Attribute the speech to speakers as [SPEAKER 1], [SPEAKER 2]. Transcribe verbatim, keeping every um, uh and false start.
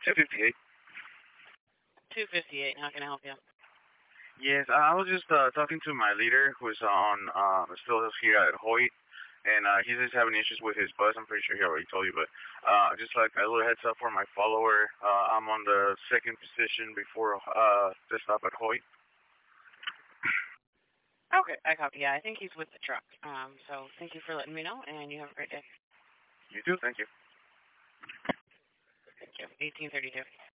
[SPEAKER 1] two fifty-eight.
[SPEAKER 2] two fifty-eight. How can I help you?
[SPEAKER 1] Yes, I I was just uh, talking to my leader who's on uh, still here at Hoyt, and uh, he's just having issues with his bus. I'm pretty sure he already told you, but uh, just like a little heads up for my follower, uh, I'm on the second position before uh, the stop at Hoyt.
[SPEAKER 2] Okay, I copy. Yeah, I think he's with the truck. Um, so thank you for letting me know, and you have a great day.
[SPEAKER 1] You too, thank you.
[SPEAKER 2] Thank you. eighteen thirty-two.